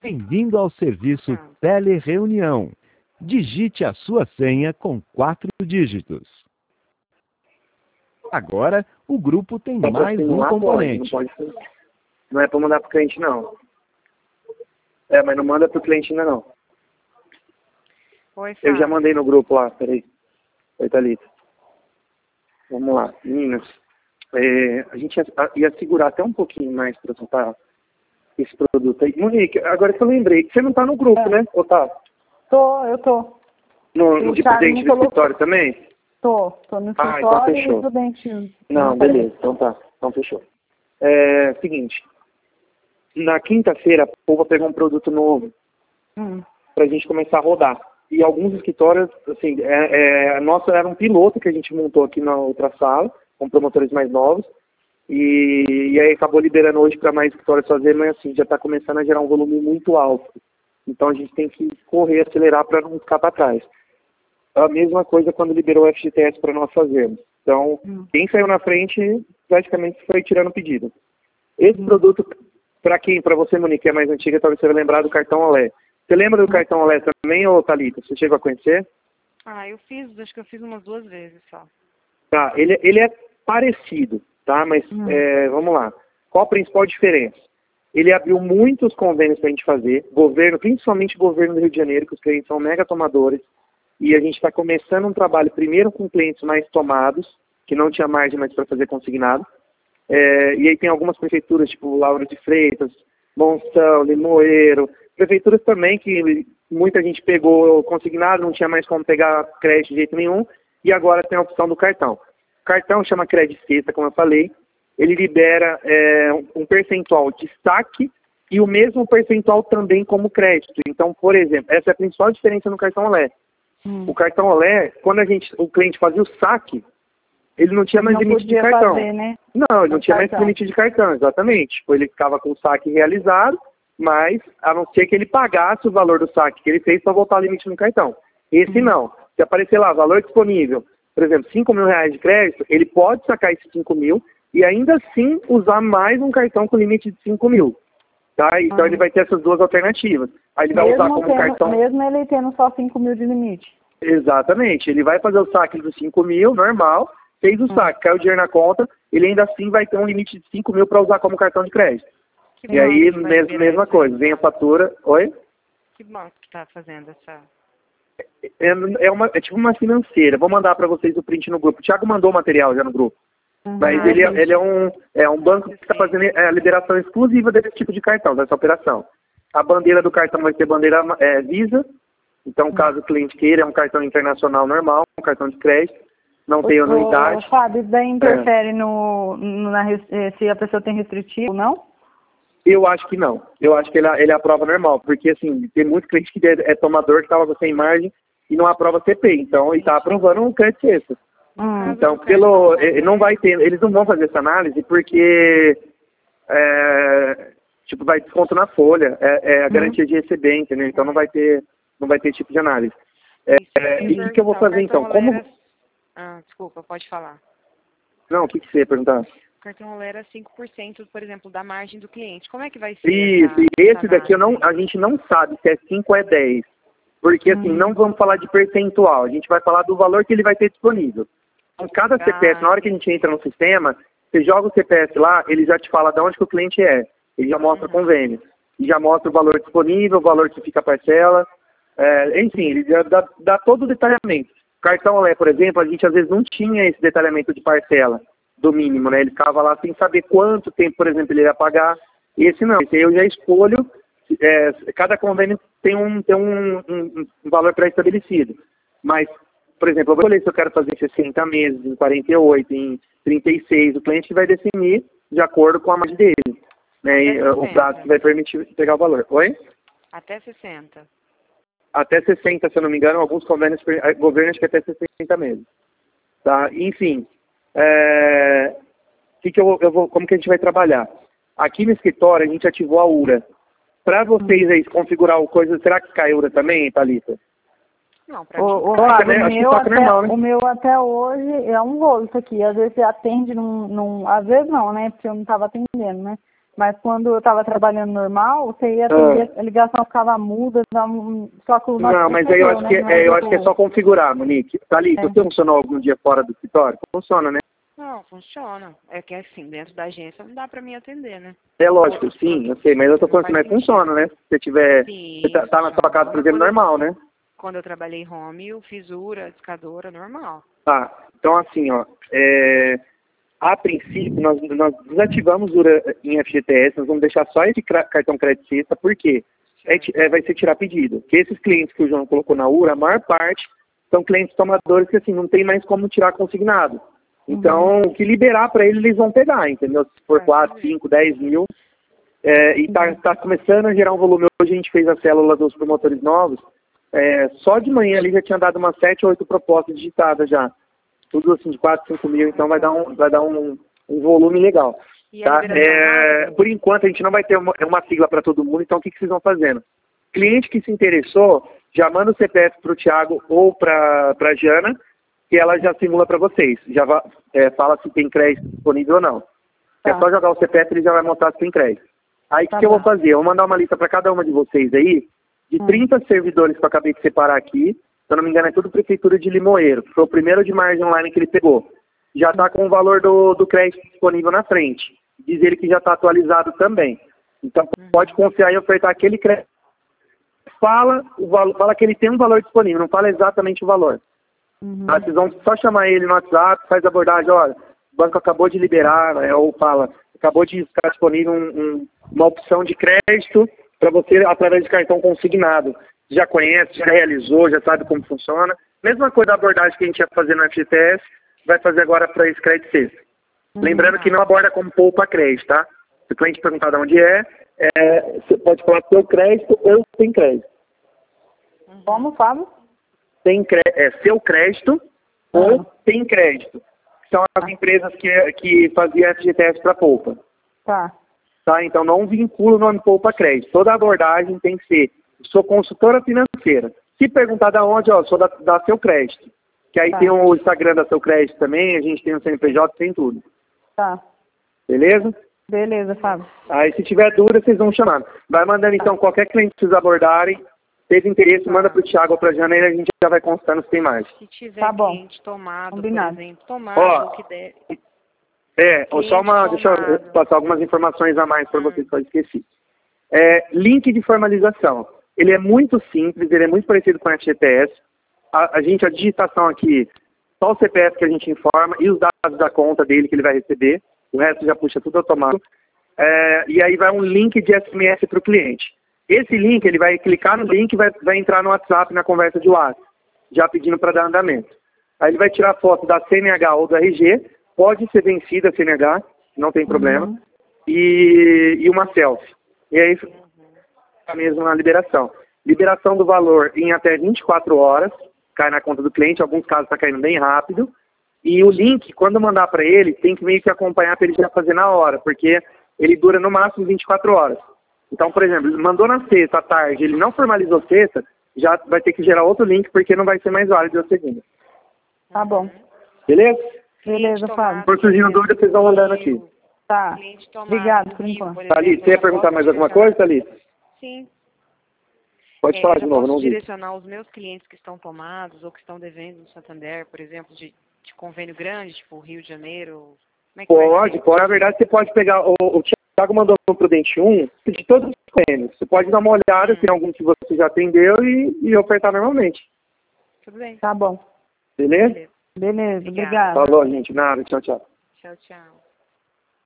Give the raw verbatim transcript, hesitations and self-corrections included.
Bem-vindo ao serviço Ah, Telereunião. Digite a sua senha com quatro dígitos. Agora, o grupo tem Só pra mais um simular pode, não componente. pode ser. Não é para mandar pro cliente, não. É, mas não manda pro cliente ainda, não. Oi, Eu já Fábio. mandei no grupo lá, peraí. Oi, Thalita. Vamos lá, meninas. É, a gente ia, ia segurar até um pouquinho mais para soltar esse produto aí. Monique, agora que eu lembrei, você não tá no grupo, É. né? Ou tá? Tô, eu tô. No, no O de Thiago presente me do colocou. escritório também? Tô, tô no Ah, então escritório e fechou. do dente. Não, beleza, então tá. Então fechou. É, seguinte. Na quinta-feira, a Polva pegou um produto novo Hum. pra gente começar a rodar. E alguns escritórios, assim, é, é, a nossa era um piloto que a gente montou aqui na outra sala, com promotores mais novos. E, e aí acabou liberando hoje para mais escritórios fazer, mas assim, já está começando a gerar um volume muito alto. Então a gente tem que correr, acelerar para não ficar para trás. A mesma coisa quando liberou o F G T S para nós fazermos. Então, Hum. quem saiu na frente praticamente foi tirando o pedido. Esse Hum. produto, para quem, para você, Monique, que é mais antiga, talvez você vai lembrar do cartão Olé. Você lembra do cartão Olé também, ô Thalita? Você chegou a conhecer? Ah, eu fiz, acho que eu fiz umas duas vezes só. Tá, ele, ele é parecido, tá? Mas Hum. é, vamos lá. Qual a principal diferença? Ele abriu muitos convênios para a gente fazer, governo, principalmente governo do Rio de Janeiro, que os clientes são mega tomadores, e a gente está começando um trabalho primeiro com clientes mais tomados, que não tinha margem mais para fazer consignado, é, e aí tem algumas prefeituras, tipo Lauro de Freitas, Monção, Limoeiro, prefeituras também que muita gente pegou consignado, não tinha mais como pegar crédito de jeito nenhum, e agora tem a opção do cartão. O cartão chama Crédito Sexta, como eu falei, ele libera é, um percentual de saque e o mesmo percentual também como crédito. Então, por exemplo, essa é a principal diferença no cartão Olé. Hum. O cartão Olé, quando a gente, o cliente fazia o saque, ele não tinha mais Não limite de podia cartão. fazer, né? Não, ele não Com tinha mais cartão. limite de cartão, exatamente. Tipo, ele ficava com o saque realizado, mas a não ser que ele pagasse o valor do saque que ele fez para voltar ao limite no cartão. Esse Hum. não. Se aparecer lá, valor disponível, por exemplo, cinco mil reais de crédito, ele pode sacar esses cinco mil e ainda assim usar mais um cartão com limite de cinco mil. Tá? Então Ah. ele vai ter essas duas alternativas. Aí ele vai usar Mesmo, como tendo, cartão... mesmo ele tendo só cinco mil de limite. Exatamente. Ele vai fazer o saque dos cinco mil, normal, fez o Hum. saque, caiu o dinheiro na conta, ele ainda assim vai ter um limite de cinco mil para usar como cartão de crédito. Que E aí, banco que vai mes liberar mesma isso aí, coisa, vem a Fábio? fatura... Oi? Que banco que tá fazendo essa... É, é, uma, é tipo uma financeira. Vou mandar para vocês o print no grupo. O Thiago mandou o material já no grupo. Uhum. Mas Ah, ele, é- entendi. ele é, um, é um banco que está fazendo é, a liberação exclusiva desse tipo de cartão, dessa operação. A bandeira do cartão vai ser bandeira é, Visa. Então, caso o cliente queira, é um cartão internacional normal, um cartão de crédito. Não tem O, anuidade. o Fábio, daí interfere no, no, na, res- eh, se a pessoa tem restritivo ou não? Eu acho que não. Eu acho que ele, ele aprova normal. Porque, assim, tem muito cliente que é, é tomador que estava sem margem e não aprova C P. Então, ele está aprovando um crédito extra. Hum. Então, pelo, eh, não vai ter, eles não vão fazer essa análise porque, é, tipo, vai desconto na folha, é, é a garantia de receber, entendeu? Então não vai ter, não vai ter esse tipo de análise. É, Isso, eu é, ia e o que, que eu vou perguntar, o fazer então? cartão Olé Como? era... Ah, desculpa, pode falar. Não, o que, que você ia perguntar? O cartão Olé era cinco por cento, por exemplo, da margem do cliente. Como é que vai ser Isso, essa, e essa esse daqui eu não, análise? a gente não sabe se é cinco ou é dez. Porque assim, Hum. não vamos falar de percentual, a gente vai falar do valor que ele vai ter disponível. Então, cada C P F, na hora que a gente entra no sistema, você joga o C P F lá, ele já te fala de onde que o cliente é. Ele já mostra o convênio. E já mostra o valor disponível, o valor que fica a parcela. É, enfim, ele já dá, dá todo o detalhamento. Cartão Olé, por exemplo, a gente às vezes não tinha esse detalhamento de parcela do mínimo, né? Ele ficava lá sem saber quanto tempo, por exemplo, ele ia pagar. Esse não. Esse aí eu já escolho. É, cada convênio tem um, tem um, um, um valor pré-estabelecido. Mas, por exemplo, eu vou escolher se eu quero fazer em sessenta meses, em quarenta e oito, em trinta e seis. O cliente vai definir de acordo com a margem dele. Né? E, Até o prazo que vai permitir pegar o valor. Oi? Até sessenta. Até sessenta, se eu não me engano, alguns convênios, governos que até sessenta meses. Tá? Enfim, é, que que eu, eu vou, como que a gente vai trabalhar? Aqui no escritório, a gente ativou a U R A. Para vocês aí configurar o coisa, será que cai U R A também, Thalita? Não, pra O, mim... o, Toca, Fábio, né? o, Acho que meu toca até, normal, né? o meu até hoje é um rolo isso aqui. Às vezes você atende num, num... Às vezes não, né? Porque eu não estava atendendo, né? Mas quando eu estava trabalhando normal, você ia atender, a ligação ficava muda, só que o nosso Não, mas aí eu acho, né? que, é, eu acho que é só configurar, Monique. Tá ali, É. você funcionou algum dia fora do escritório? Funciona, né? Não, funciona. É que assim, dentro da agência não dá pra mim atender, né? É lógico, sim, eu sei, mas eu tô falando assim, mas funciona, né? Se você tiver, Sim, você tá, tá na sua casa, por exemplo, Quando eu- normal, né? Quando eu trabalhei home, eu fisura, discadora, normal. Tá, então assim, ó, é, a princípio nós, nós desativamos o em F G T S, nós vamos deixar só esse cra- cartão crédito sexta, por quê? É, ti- é, vai ser tirar pedido. Porque esses clientes que o João colocou na U R A, a maior parte são clientes tomadores que assim, não tem mais como tirar consignado. Então, o que liberar para eles, eles vão pegar, entendeu? Se for quatro, cinco, dez mil. É, e tá, tá começando a gerar um volume. Hoje a gente fez a célula dos promotores novos. É, só de manhã ali já tinha dado umas sete, oito propostas digitadas já. Tudo assim de quatro, cinco mil, então vai dar um, vai dar um, um volume legal. E a Tá? liberação É, rápida? por enquanto a gente não vai ter uma, uma sigla para todo mundo, então o que, que vocês vão fazendo? Cliente que se interessou, já manda o C P F para o Thiago ou para a Jana, que ela já simula para vocês. Já va, é, fala se tem crédito disponível ou não. Tá. É só jogar o C P F, ele já vai mostrar se tem crédito. Aí o Tá que, que eu vou bom. fazer? Eu vou mandar uma lista para cada uma de vocês aí, de Hum. trinta servidores que eu acabei de separar aqui. Se eu não me engano, é tudo Prefeitura de Limoeiro, que foi o primeiro de margem online que ele pegou. Já está com o valor do, do crédito disponível na frente. Diz ele que já está atualizado também. Então, pode confiar em ofertar aquele crédito. Fala, o valor, fala que ele tem um valor disponível, não fala exatamente o valor. Uhum. Tá? Vocês vão só chamar ele no WhatsApp, faz a abordagem, olha, o banco acabou de liberar, né, ou fala, acabou de estar disponível um, um, uma opção de crédito para você através de cartão consignado. Já conhece, já realizou, já sabe como funciona. Mesma coisa da abordagem que a gente ia fazer no F G T S, vai fazer agora para esse crédito sexta. Uhum. Lembrando que não aborda como poupa crédito, tá? Se o cliente perguntar de onde é, é você pode falar seu crédito ou sem crédito. Como, Fábio? Tem cré é seu crédito ou Ah. tem crédito. São as empresas que, que faziam F G T S para poupa. Tá. Tá? Então não vincula o nome poupa crédito. Toda abordagem tem que ser, sou consultora financeira. Se perguntar da onde, ó, sou da, da Seu Crédito. Que aí Tá. tem o Instagram da Seu Crédito também, a gente tem o C N P J, tem tudo. Tá. Beleza? Beleza, Fábio. Aí se tiver dúvida, vocês vão chamar. Vai mandando então qualquer cliente que vocês abordarem. Teve interesse, manda para o Thiago ou para a Jana e a gente já vai constando se tem mais. Se tiver Tá bom. cliente tomado, Combinado. por exemplo, tomado, Ó, ou que der... É, Cliente só uma, deixa eu tomado. passar algumas informações a mais para Hum. vocês que eu esqueci. É, link de formalização. Ele é muito simples, ele é muito parecido com o F G T S. A, a gente, a digitação aqui, só o C P F que a gente informa e os dados da conta dele que ele vai receber. O resto já puxa tudo automático. É, e aí vai um link de S M S para o cliente. Esse link, ele vai clicar no link e vai, vai entrar no WhatsApp, na conversa de WhatsApp, já pedindo para dar andamento. Aí ele vai tirar foto da C N H ou do R G, pode ser vencida a C N H, não tem problema, Uhum. e, e uma selfie. E aí fica mesmo na liberação. Liberação do valor em até vinte e quatro horas, cai na conta do cliente, em alguns casos está caindo bem rápido. E o link, quando mandar para ele, tem que meio que acompanhar para ele já fazer na hora, porque ele dura no máximo vinte e quatro horas. Então, por exemplo, ele mandou na sexta à tarde, ele não formalizou sexta, já vai ter que gerar outro link, porque não vai ser mais válido a segunda. Tá bom. Beleza? Beleza, Fábio. Por surgindo dúvida, vocês vão mandando aqui. Tá. Cliente tomado Obrigado, no por Rio, enquanto. por exemplo, Thalita, você eu ia já perguntar posso mais alguma direcionar- coisa, Thalita? Sim. Pode É, falar eu de já novo, posso não vi. direcionar os meus clientes que estão tomados ou que estão devendo no Santander, por exemplo, de, de convênio grande, tipo Rio de Janeiro. Como é que vai Pode, ser? pode. Na verdade, você pode pegar. O, o Thiago mandou no Prudente um de todos os prêmios. Você pode dar uma olhada se tem algum que você já atendeu e, e ofertar normalmente. Tudo bem. Tá bom. Beleza? Beleza. Beleza, Obrigada. obrigada. Falou, gente. Nada. Tchau, tchau. Tchau, tchau.